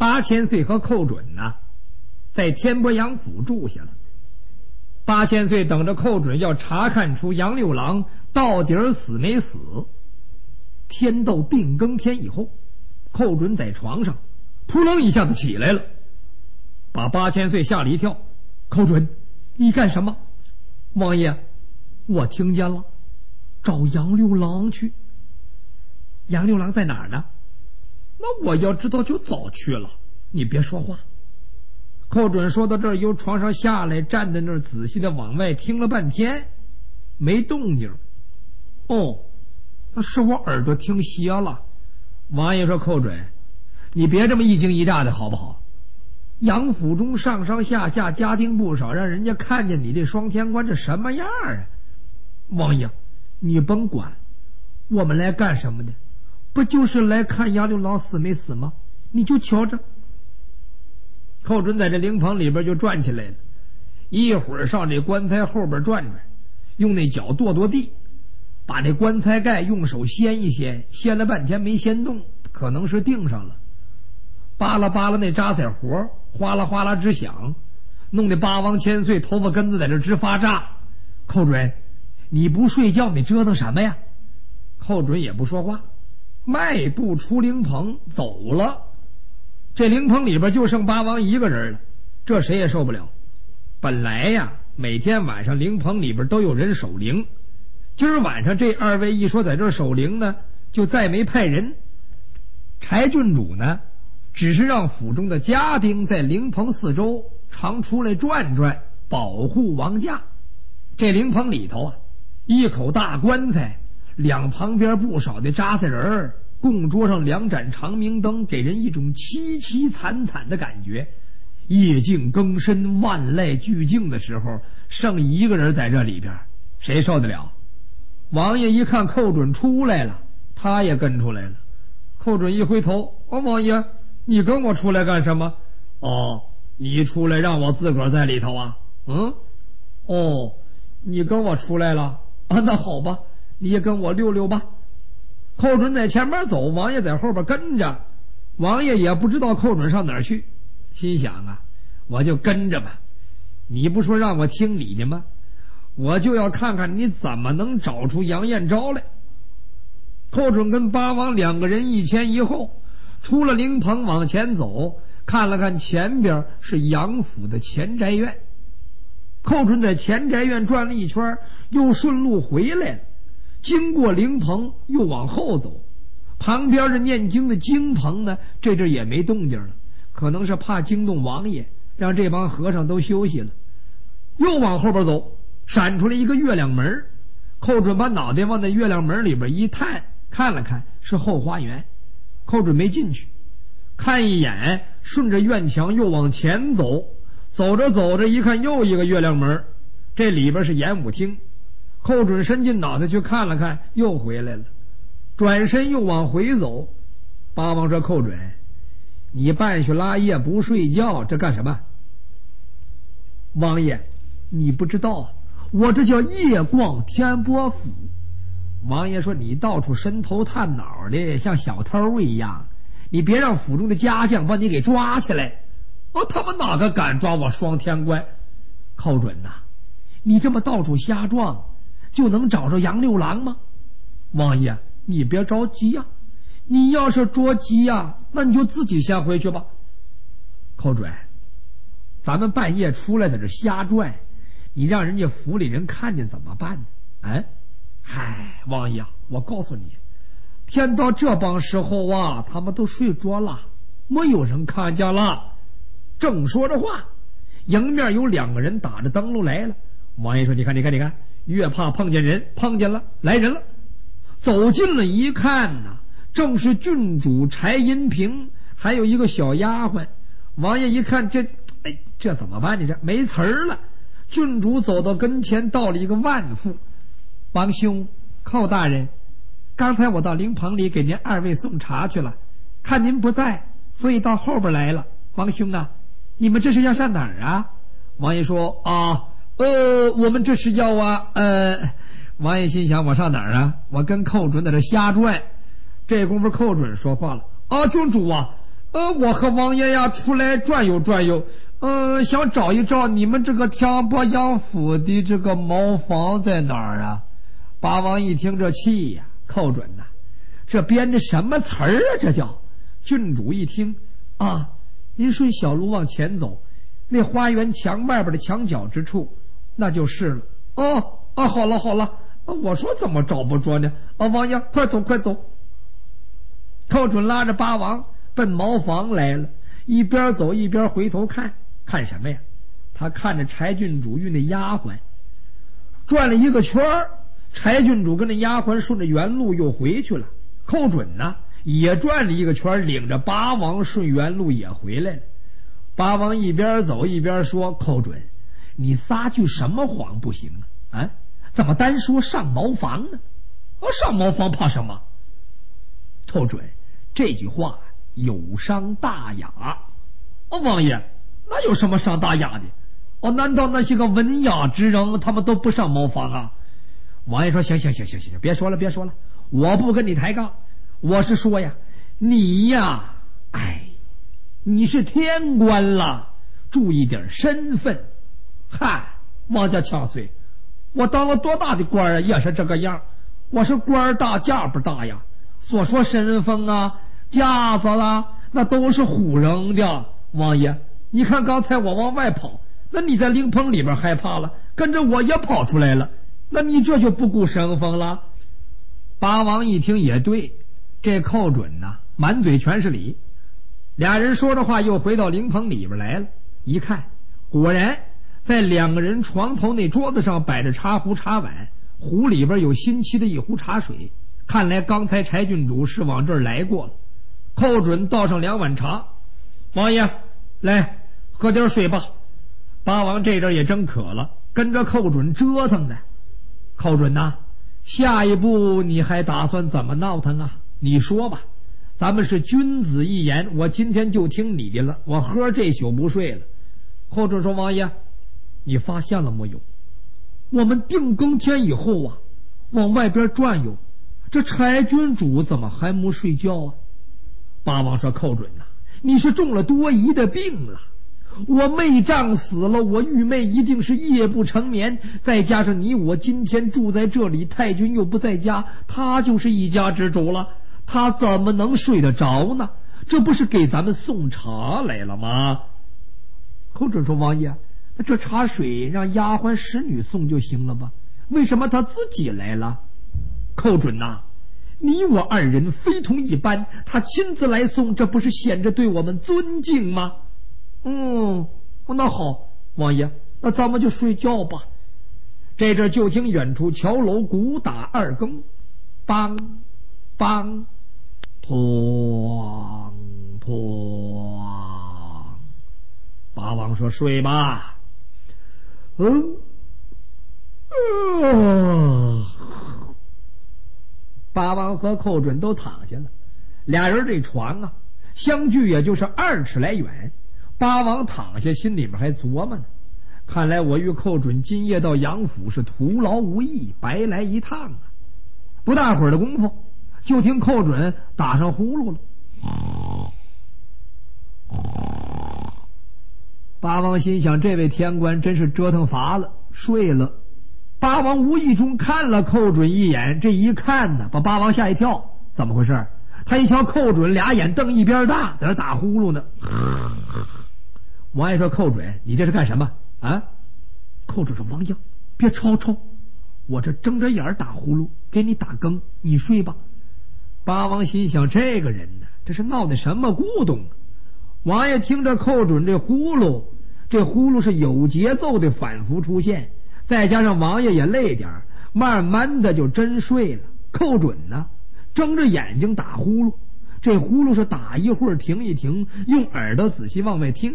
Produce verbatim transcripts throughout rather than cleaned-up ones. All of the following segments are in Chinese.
八千岁和寇准呢，在天波杨府住下了。八千岁等着寇准要查看出杨六郎到底儿死没死。天斗定更天以后，寇准在床上扑棱一下子起来了，把八千岁吓了一跳。寇准，你干什么？王爷，我听见了，找杨六郎去。杨六郎在哪儿呢？那我要知道就早去了，你别说话。寇准说到这儿，由床上下来，站在那儿仔细的往外听了半天，没动静。哦，那是我耳朵听瞎了。王爷说：“寇准，你别这么一惊一乍的好不好？杨府中上上下下家丁不少，让人家看见你这双天官这什么样啊？王爷，你甭管，我们来干什么的？不就是来看杨六郎死没死吗？你就瞧着。”寇准在这灵棚里边就转起来了，一会儿上这棺材后边转转，用那脚跺跺地，把这棺材盖用手掀一掀，掀了半天没掀动，可能是钉上了。扒拉扒拉那扎彩活，哗啦哗啦直响，弄得八王千岁头发根子在这直发炸。寇准，你不睡觉，你折腾什么呀？寇准也不说话，迈步出灵棚走了。这灵棚里边就剩八王一个人了，这谁也受不了。本来呀，每天晚上灵棚里边都有人守灵，今儿晚上这二位一说在这守灵呢，就再没派人。柴郡主呢，只是让府中的家丁在灵棚四周常出来转转，保护王驾。这灵棚里头啊，一口大棺材，两旁边不少的扎菜人儿，供桌上两盏长明灯，给人一种凄凄惨惨的感觉。夜静更深，万籁俱静的时候，剩一个人在这里边，谁受得了？王爷一看寇准出来了，他也跟出来了。寇准一回头：“哦，王爷，你跟我出来干什么？”“哦，你出来让我自个儿在里头啊？”“嗯，哦，你跟我出来了啊？那好吧，你也跟我溜溜吧。”寇准在前面走，王爷在后边跟着。王爷也不知道寇准上哪儿去，心想啊，我就跟着吧。你不说让我听你的吗？我就要看看你怎么能找出杨彦昭来。寇准跟八王两个人一前一后，出了灵棚往前走，看了看前边是杨府的前宅院。寇准在前宅院转了一圈，又顺路回来了。经过灵棚又往后走，旁边的念经的经棚呢，这阵也没动静了，可能是怕惊动王爷，让这帮和尚都休息了。又往后边走，闪出来一个月亮门。寇准把脑袋往那月亮门里边一探，看了看是后花园。寇准没进去，看一眼，顺着院墙又往前走，走着走着一看又一个月亮门，这里边是演武厅。寇准伸进脑袋去看了看，又回来了，转身又往回走。八王说：“寇准，你半宿拉夜不睡觉，这干什么？”“王爷，你不知道，我这叫夜逛天波府。”王爷说：“你到处伸头探脑的，像小偷一样，你别让府中的家将把你给抓起来。”“哦，他们哪个敢抓我双天官？”“寇准呐、啊，你这么到处瞎撞，就能找着杨六郎吗？”“王爷，你别着急呀、啊，你要是着急呀、啊，那你就自己先回去吧。”“寇准，咱们半夜出来在这瞎转，你让人家府里人看见怎么办呢？”“哎，嗨，王爷，我告诉你，天到这帮时候啊，他们都睡着了，没有人看见了。”正说着话，迎面有两个人打着灯笼来了。王爷说：“你看，你看，你看。”越怕碰见人，碰见了，来人了。走近了一看呐，正是郡主柴银平，还有一个小丫鬟。王爷一看，这哎，这怎么办？你这没词儿了。郡主走到跟前，道了一个万福：“王兄，寇大人，刚才我到灵棚里给您二位送茶去了，看您不在，所以到后边来了。王兄啊，你们这是要上哪儿啊？”王爷说：“啊。呃，我们这是要啊，呃，王爷心想，我上哪儿啊？我跟寇准在这瞎转。”这功夫寇准说话了：“啊，郡主啊， 呃，我和王爷呀出来转悠转悠，呃，想找一找你们这个天波杨府的这个茅房在哪儿啊？八王一听这气呀，寇准呐，这编的什么词儿啊？这叫郡主一听啊，您顺小路往前走，那花园墙外边的墙角之处，那就是了。哦啊，好了好了，我说怎么找不着呢？啊，王爷，快走快走！寇准拉着八王奔茅房来了，一边走一边回头看，看什么呀？他看着柴郡主与那丫鬟转了一个圈儿，柴郡主跟那丫鬟顺着原路又回去了。寇准呢也转了一个圈，领着八王顺原路也回来了。八王一边走一边说：“寇准，你撒句什么谎不行啊？啊，怎么单说上茅房呢？啊，上茅房怕什么？”寇准这句话有伤大雅。哦，王爷，那有什么伤大雅的？哦，难道那些个文雅之人他们都不上茅房啊？王爷说：“行行行行行，别说了别说了，我不跟你抬杠，我是说呀，你呀，哎，你是天官了，注意点身份。嗨，王家强岁，我当了多大的官啊，也是这个样，我是官大价不大呀。所说身份啊、架子啦，那都是唬人的。王爷，你看刚才我往外跑，那你在灵棚里边害怕了，跟着我也跑出来了，那你这就不顾身份了。”八王一听也对，这寇准呐，满嘴全是理。俩人说着话又回到灵棚里边来了，一看果然在两个人床头那桌子上摆着茶壶茶碗，壶里边有新沏的一壶茶水，看来刚才柴郡主是往这儿来过了。寇准倒上两碗茶，王爷来喝点水吧。八王这阵也真渴了，跟着寇准折腾的。寇准呐，下一步你还打算怎么闹腾啊？你说吧，咱们是君子一言，我今天就听你的了，我喝这宿不睡了。寇准说：“王爷，你发现了没有？我们定更天以后啊，往外边转悠，这柴郡主怎么还没睡觉啊？”八王说：“寇准呐，你是中了多疑的病了。我妹丈死了，我玉妹一定是夜不成眠，再加上你我今天住在这里，太君又不在家，他就是一家之主了，他怎么能睡得着呢？这不是给咱们送茶来了吗？”寇准说：“王爷，那这茶水让丫鬟使女送就行了吧？为什么他自己来了？”寇准呐，你我二人非同一般，他亲自来送，这不是显着对我们尊敬吗？嗯，那好，王爷，那咱们就睡觉吧。这阵就听远处桥楼鼓打二更，梆梆，哐哐。八王说：“睡吧。”嗯，呃、八王和寇准都躺下了，俩人这床啊，相距也就是二尺来远。八王躺下，心里面还琢磨呢，看来我与寇准今夜到杨府是徒劳无益，白来一趟啊！不大会儿的功夫，就听寇准打上呼噜了。八王心想，这位天官真是折腾乏了，睡了。八王无意中看了寇准一眼，这一看呢，把八王吓一跳。怎么回事？他一瞧寇准俩眼瞪一边大，在那打呼噜呢。王爷说：“寇准，你这是干什么啊？”寇准说：“王爷，别吵吵，我这睁着眼打呼噜，给你打更，你睡吧。”八王心想，这个人呢，这是闹的什么咕咚啊？王爷听着寇准这呼噜，这呼噜是有节奏的反复出现，再加上王爷也累点，慢慢的就真睡了。寇准呢，睁着眼睛打呼噜，这呼噜是打一会儿停一停，用耳朵仔细往外听，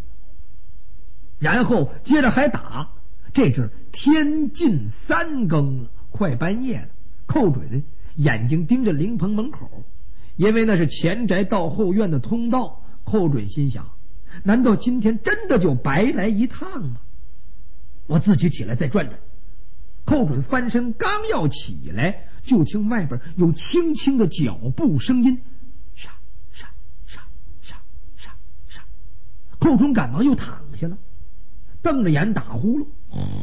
然后接着还打。这阵天近三更了，快半夜了。寇准眼睛盯着灵棚门口，因为那是前宅到后院的通道。寇准心想，难道今天真的就白来一趟吗？我自己起来再转转。寇准翻身刚要起来，就听外边有轻轻的脚步声音，沙沙沙沙寇准赶忙又躺下了，瞪着眼打呼噜。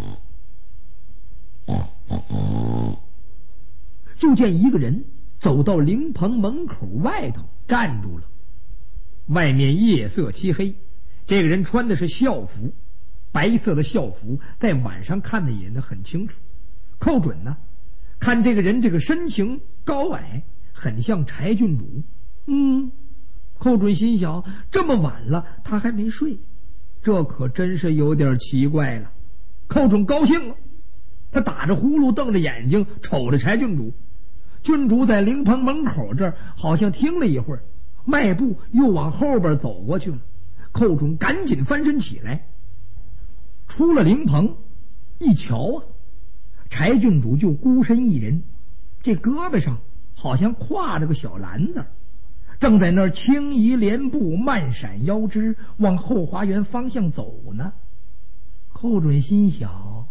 就见一个人走到灵棚门口外头站住了，外面夜色漆黑，这个人穿的是校服，白色的校服在晚上看的也很清楚。寇准呢，看这个人这个身形高矮，很像柴郡主。嗯，寇准心想，这么晚了他还没睡，这可真是有点奇怪了。寇准高兴了，他打着呼噜，瞪着眼睛瞅着柴郡主。郡主在灵棚门口这儿好像听了一会儿，迈步又往后边走过去了。寇准赶紧翻身起来，出了灵棚，一瞧啊，柴郡主就孤身一人，这胳膊上好像挎着个小篮子，正在那儿轻移莲步，慢闪腰肢，往后花园方向走呢。寇准心想，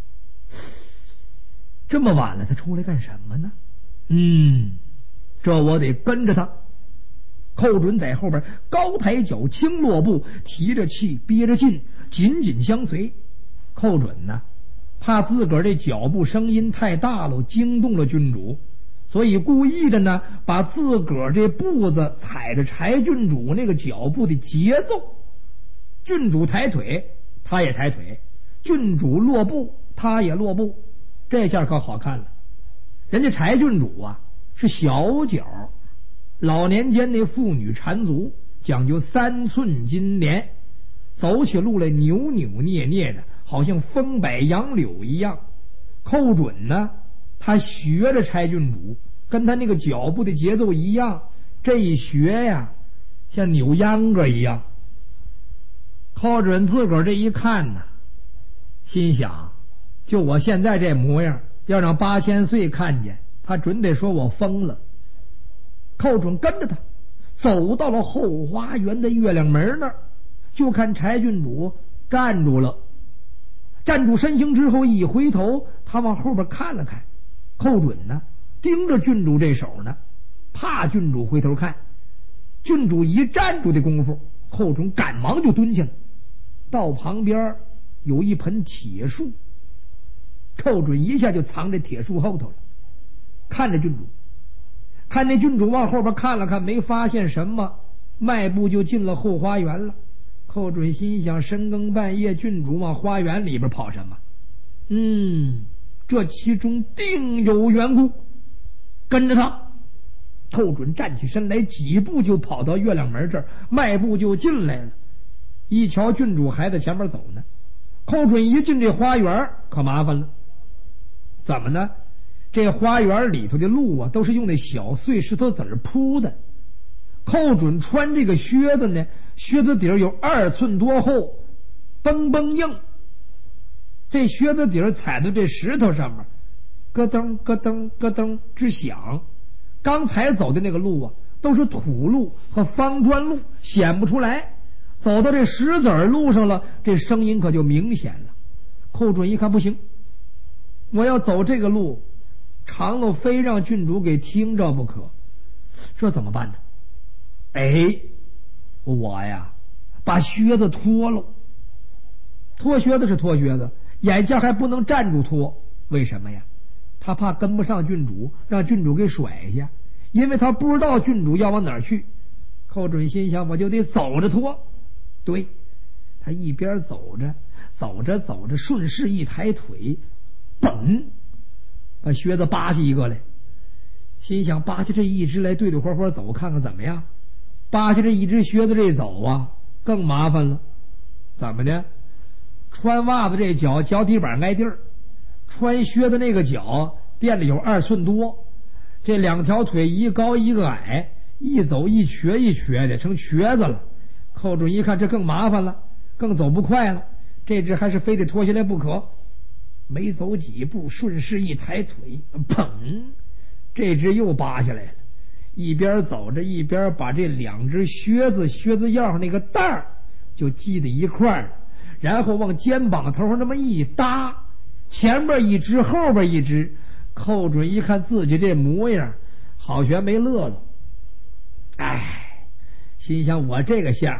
这么晚了他出来干什么呢？嗯，这我得跟着他。寇准在后边高抬脚，轻落步，提着气，憋着劲，紧紧相随。寇准呢，怕自个儿这脚步声音太大了，惊动了郡主，所以故意的呢，把自个儿这步子踩着柴郡主那个脚步的节奏。郡主抬腿，他也抬腿；郡主落步，他也落步。这下可好看了。人家柴郡主啊是小脚，老年间那妇女缠足，讲究三寸金莲，走起路来扭扭捏捏的，好像风摆杨柳一样。寇准呢，他学着柴郡主，跟他那个脚步的节奏一样，这一学呀，像扭秧歌一样。寇准自个儿这一看呢，心想，就我现在这模样，要让八千岁看见，他准得说我疯了。寇准跟着他走到了后花园的月亮门那儿，就看柴郡主站住了。站住身形之后，一回头，他往后边看了看。寇准呢，盯着郡主这手呢，怕郡主回头看。郡主一站住的功夫，寇准赶忙就蹲下了。到旁边有一盆铁树，寇准一下就藏在铁树后头了，看着郡主。看那郡主往后边看了看，没发现什么，迈步就进了后花园了。寇准心想，深更半夜郡主往花园里边跑什么？嗯，这其中定有缘故。跟着他，寇准站起身来，几步就跑到月亮门这儿，迈步就进来了。一瞧郡主还在前面走呢，寇准一进这花园可麻烦了。怎么呢？这花园里头的路啊，都是用那小碎石头子铺的。寇准穿这个靴子呢，靴子底儿有二寸多厚，绷绷硬。这靴子底儿踩在这石头上面，咯噔咯噔咯噔直响。刚才走的那个路啊，都是土路和方砖路，显不出来。走到这石子路上了，这声音可就明显了。寇准一看不行，我要走这个路，长了非让郡主给听着不可，这怎么办呢？哎，我呀把靴子脱了。脱靴子是脱靴子，眼下还不能站住脱。为什么呀？他怕跟不上郡主，让郡主给甩下，因为他不知道郡主要往哪儿去。寇准心想，我就得走着脱。对，他一边走着走着走着，顺势一抬腿，嘣，把靴子扒下一个来。心想，扒下这一只来对对活活走看看怎么样。扒下这一只靴子这走啊，更麻烦了。怎么的？穿袜子这脚脚底板挨地儿，穿靴子那个脚垫了有二寸多，这两条腿一高一个矮，一走一瘸一瘸的，成瘸子了。寇准一看这更麻烦了，更走不快了，这只还是非得脱下来不可。没走几步，顺势一抬腿，砰，这只又扒下来了。一边走着一边把这两只靴子靴子腰上那个带儿就系在一块儿，然后往肩膀头上那么一搭，前边一只后边一只。寇准一看自己这模样，好悬没乐了。哎，心想我这个相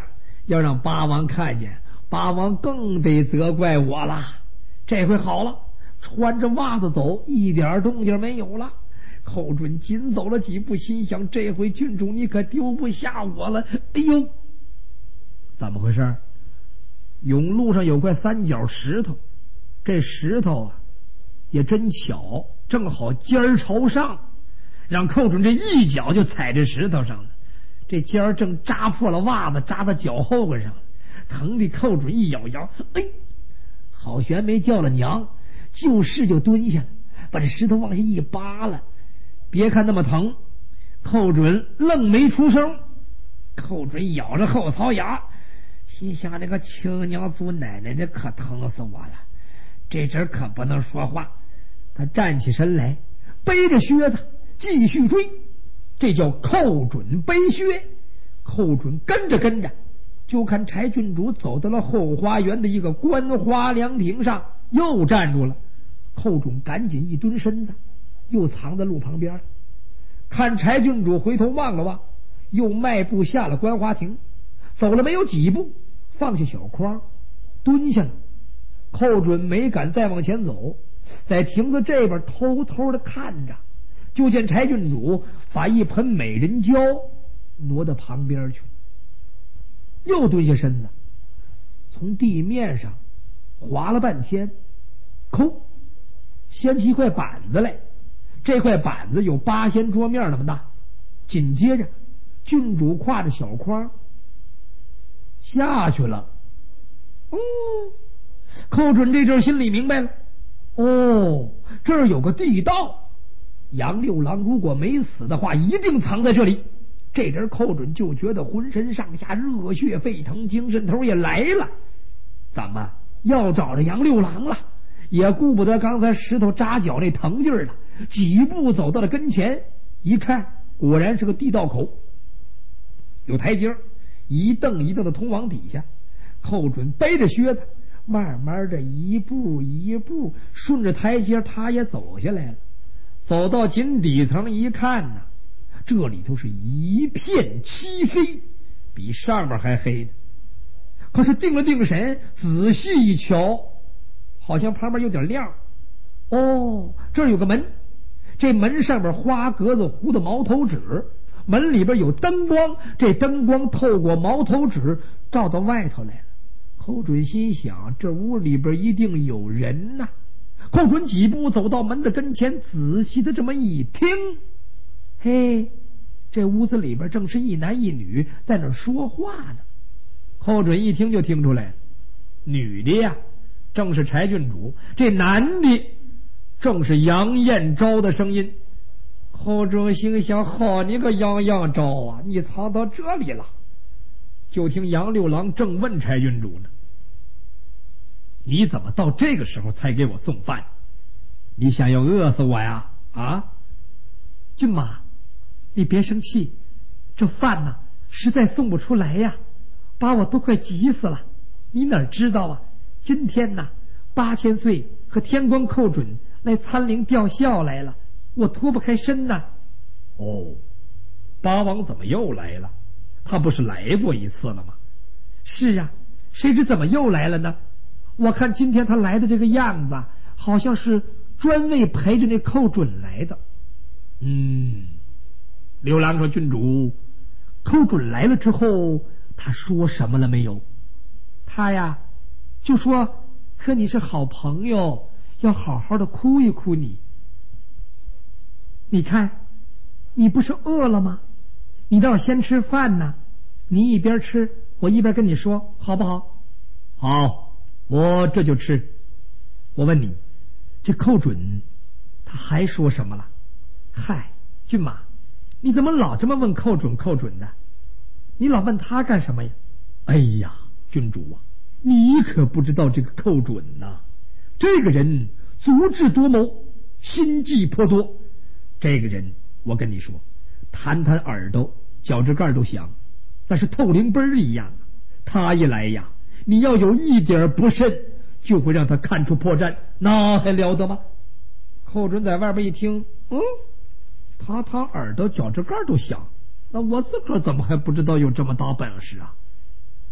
要让八王看见，八王更得责怪我了。这回好了，穿着袜子走，一点动静没有了。寇准紧走了几步，心想：这回郡主你可丢不下我了。哎呦，怎么回事？甬路上有块三角石头，这石头啊也真巧，正好尖儿朝上，让寇准这一脚就踩这石头上了。这尖儿正扎破了袜子，扎到脚后跟上了，疼的寇准一咬牙，哎，好悬没叫了娘，就是就蹲下了，把这石头往下一扒了。别看那么疼，寇准愣没出声。寇准咬着后槽牙，心想：那个亲娘祖奶奶，这可疼死我了，这阵可不能说话。他站起身来，背着靴子继续追，这叫寇准背靴。寇准跟着跟着，就看柴郡主走到了后花园的一个观花凉亭上，又站住了。寇准赶紧一蹲身子，又藏在路旁边。看柴郡主回头望了望，又迈步下了观花亭，走了没有几步，放下小筐蹲下了。寇准没敢再往前走，在亭子这边偷偷的看着，就见柴郡主把一盆美人蕉挪到旁边去，又蹲下身子，从地面上划了半天，抠掀起一块板子来。这块板子有八仙桌面那么大。紧接着郡主挎着小筐下去了。哦，寇准这阵心里明白了，哦，这儿有个地道，杨六郎如果没死的话，一定藏在这里。这阵寇准就觉得浑身上下热血沸腾，精神头也来了。怎么要找着杨六郎了？也顾不得刚才石头扎脚那疼劲儿了，几步走到了跟前，一看果然是个地道口，有台阶，一蹬一蹬的通往底下。寇准背着靴子，慢慢的一步一步顺着台阶，他也走下来了。走到井底层一看呢，这里头是一片漆黑，比上面还黑呢。可是定了定神，仔细一瞧，好像旁边有点亮。哦，这儿有个门，这门上面花格子糊的毛头纸，门里边有灯光，这灯光透过毛头纸照到外头来了。寇准心想，这屋里边一定有人呐、啊。寇准几步走到门的跟前，仔细的这么一听，嘿，这屋子里边正是一男一女在那说话呢。寇准一听就听出来了，女的呀正是柴郡主，这男的正是杨彦昭的声音。寇准心想，好你个杨彦昭啊，你藏到这里了。就听杨六郎正问柴郡主呢，你怎么到这个时候才给我送饭？你想要饿死我呀？啊，郡妈，你别生气，这饭呢实在送不出来呀，把我都快急死了。你哪知道啊，今天呢八千岁和天官寇准来参灵吊孝来了，我脱不开身呐。哦，八王怎么又来了？他不是来过一次了吗？是呀，谁知怎么又来了呢？我看今天他来的这个样子，好像是专为陪着那寇准来的。嗯，刘郎说，郡主，寇准来了之后他说什么了没有？他呀就说和你是好朋友，要好好的哭一哭你。你看你不是饿了吗？你倒是先吃饭呢，你一边吃我一边跟你说，好不好？好，我这就吃。我问你，这寇准他还说什么了？嗨，郡妈，你怎么老这么问寇准寇准的？你老问他干什么呀？哎呀，郡主啊，你可不知道这个寇准呐、啊，这个人足智多谋，心计颇多。这个人我跟你说，弹弹耳朵脚趾盖都响，那是透灵奔一样。他一来呀，你要有一点不慎，就会让他看出破绽，那还了得吗？寇准在外边一听，嗯，他他耳朵脚趾盖都响，那我自个儿怎么还不知道有这么大本事啊？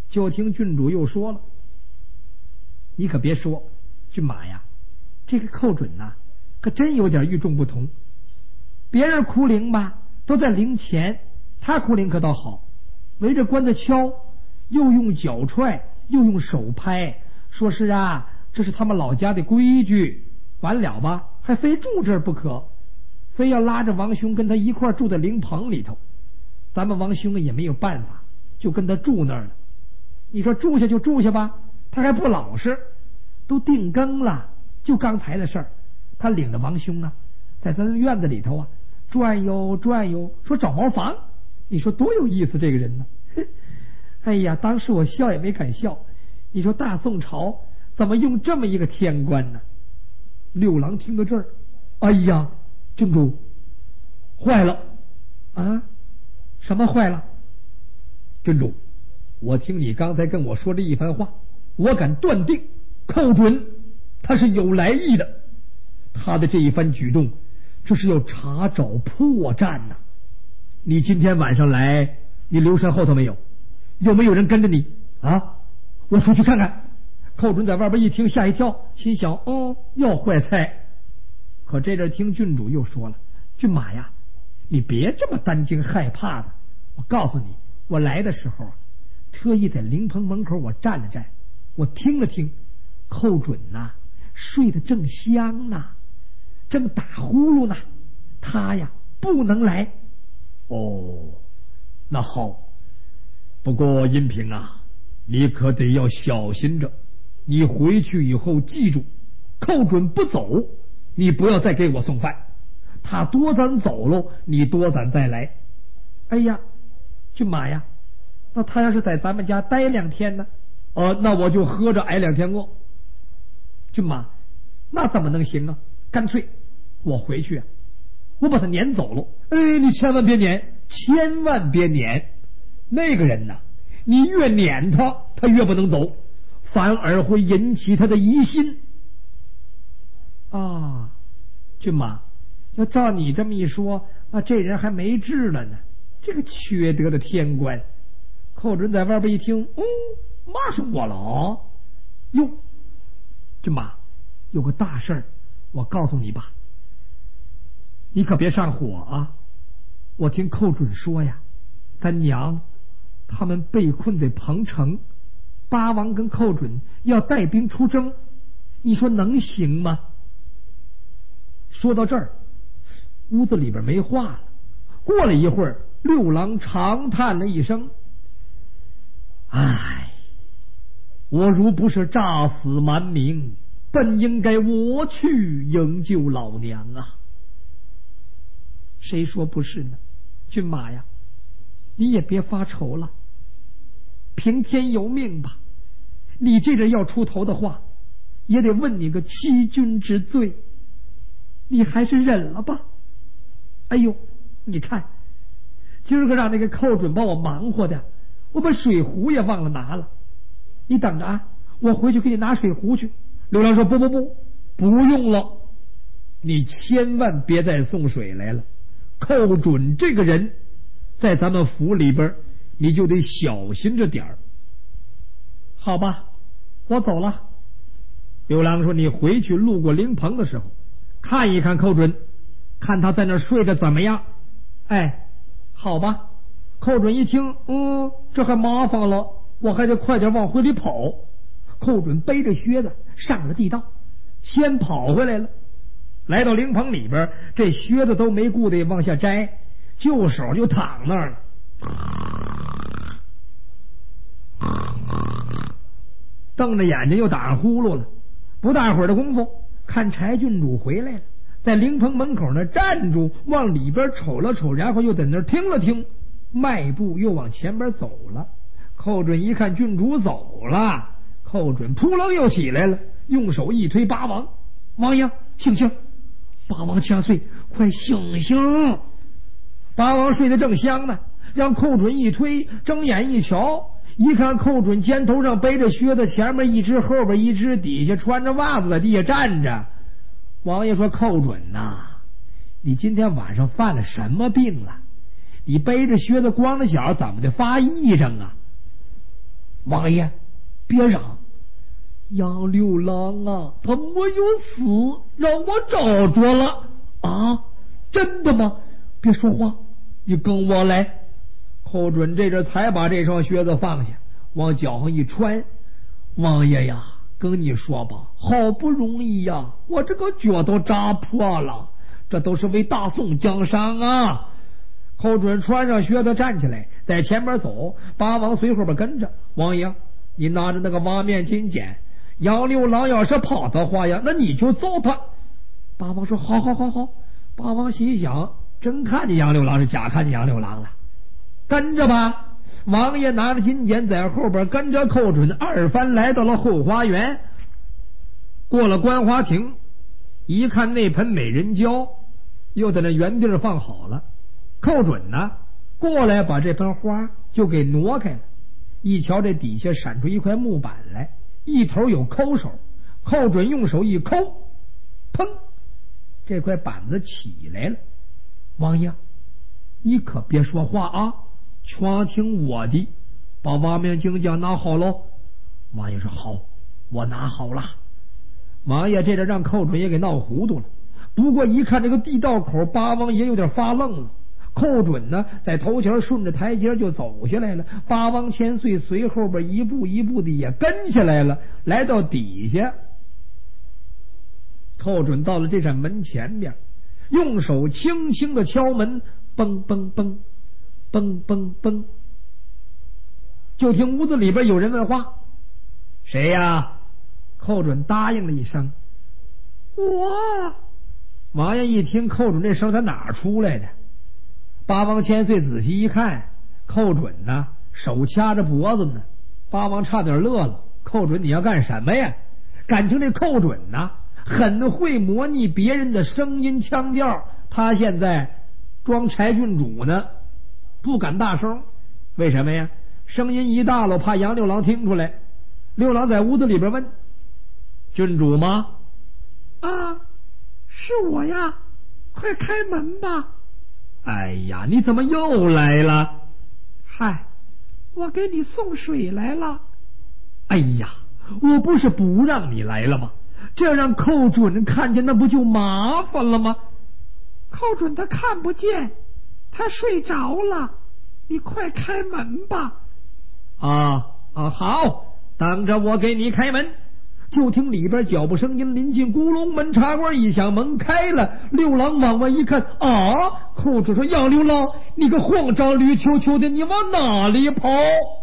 就听郡主又说了：“你可别说，骏马呀，这个寇准呐、啊，可真有点与众不同。别人哭灵吧，都在灵前，他哭灵可倒好，围着棺材敲，又用脚踹，又用手拍，说是啊，这是他们老家的规矩。完了吧，还非住这儿不可，非要拉着王兄跟他一块住在灵棚里头。咱们王兄也没有办法，就跟他住那儿了。你说住下就住下吧，他还不老实。都定更了，就刚才的事儿，他领着王兄啊，在咱院子里头啊转悠转悠，说找茅房。你说多有意思，这个人呢？哎呀，当时我笑也没敢笑。你说大宋朝怎么用这么一个天官呢？六郎听到这儿，哎呀，郡主，坏了啊！什么坏了？郡主，我听你刚才跟我说这一番话，我敢断定，寇准他是有来意的。他的这一番举动，这是要查找破绽呐、啊！你今天晚上来，你留神后头没有？有没有人跟着你啊？我出去看看。寇准在外边一听，吓一跳，心想：哦，要坏菜。可这阵听郡主又说了：“骏马呀，你别这么担惊害怕的。我告诉你，我来的时候啊，特意在灵棚门口我站了站，我听了听，寇准呐、啊、睡得正香呢，正打呼噜呢，他呀不能来。哦，那好，不过银平啊，你可得要小心着。你回去以后记住，寇准不走，你不要再给我送饭。他多咱走喽，你多咱再来。哎呀，骏马呀，那他要是在咱们家待两天呢？呃，那我就喝着挨两天饿。骏马，那怎么能行啊？干脆我回去啊，我把他撵走了。哎，你千万别撵，千万别撵。那个人呐，你越撵他，他越不能走，反而会引起他的疑心啊。骏马，要照你这么一说，那这人还没治了呢。这个缺德的天官！寇准在外边一听，嗯，骂上我了啊！哟，骏马，有个大事儿，我告诉你吧，你可别上火啊！我听寇准说呀，咱娘他们被困在彭城，八王跟寇准要带兵出征，你说能行吗？说到这儿，屋子里边没话了。过了一会儿，六郎长叹了一声：“唉，我如不是诈死瞒名，本应该我去营救老娘啊！谁说不是呢？骏马呀，你也别发愁了，凭天由命吧。你这人要出头的话，也得问你个欺君之罪，你还是忍了吧。哎呦，你看今儿个让那个寇准把我忙活的，我把水壶也忘了拿了。你等着啊，我回去给你拿水壶去。”刘郎说：“不不不，不用了，你千万别再送水来了。寇准这个人在咱们府里边，你就得小心着点儿。好吧，我走了。”刘郎说：“你回去路过灵棚的时候，看一看寇准，看他在那儿睡着怎么样。”哎，好吧。寇准一听，嗯，这还麻烦了，我还得快点往回里跑。寇准背着靴子上了地道，先跑回来了。来到灵棚里边，这靴子都没顾得往下摘，就手就躺那儿了，瞪着眼睛又打上呼噜了。不大会儿的功夫，看柴郡主回来了，在灵棚门口那站住，往里边瞅了瞅，然后又在那听了听，迈步又往前边走了。寇准一看郡主走了，寇准扑棱又起来了，用手一推八王：“王爷，醒醒！八王千岁，快醒醒！”八王睡得正香呢，让寇准一推，睁眼一瞧，一看寇准肩头上背着靴子，前面一只，后边一只，底下穿着袜子在地下站着。王爷说：“寇准呐、啊，你今天晚上犯了什么病了？你背着靴子光着脚，怎么的发癔症啊？” 王爷别嚷，杨六郎啊，他没有死，让我找着了啊！真的吗？别说话，你跟我来。寇准这阵才把这双靴子放下，往脚上一穿。王爷呀，跟你说吧，好不容易呀，我这个脚都扎破了，这都是为大宋江山啊！寇准穿上靴子站起来，在前面走，八王随后边跟着。王爷，你拿着那个瓦面金锏，杨六郎要是跑的话呀，那你就揍他。八王说：好好好好。八王心想，真看见杨六郎是假看见杨六郎了，跟着吧。王爷拿着金锏在后边跟着寇准二番来到了后花园，过了观花亭，一看那盆美人蕉又在那原地放好了。寇准呢过来把这盆花就给挪开了，一瞧这底下闪出一块木板来，一头有抠手，寇准用手一抠，砰，这块板子起来了。王爷，你可别说话啊，全听我的，把瓦面金锏拿好喽。王爷说：好，我拿好了。王爷这着让寇准也给闹糊涂了，不过一看这个地道口，八王爷有点发愣了。寇准呢在头前顺着台阶就走下来了，八王千岁随后边一步一步的也跟下来了，来到底下。寇准到了这扇门前边，用手轻轻的敲门，嘣嘣嘣嘣嘣嘣，就听屋子里边有人问话：谁呀？寇准答应了一声：我。王爷一听寇准这声在哪儿出来的，八王千岁仔细一看，寇准呢手掐着脖子呢。八王差点乐了：寇准你要干什么呀？感情这寇准呢很会模拟别人的声音腔调，他现在装柴郡主呢，不敢大声。为什么呀？声音一大了，怕杨六郎听出来。六郎在屋子里边问：郡主吗？ 啊，是我呀，快开门吧。 哎呀，你怎么又来了？ 嗨，我给你送水来了。 哎呀，我不是不让你来了吗？这让寇准看见，那不就麻烦了吗？ 寇准他看不见，他睡着了，你快开门吧。 啊啊，好，等着我给你开门。就听里边脚步声音临近，咕隆门茶罐一响，门开了。六郎往外一看，啊！寇准说：杨六郎，你个慌张驴球球的，你往哪里跑？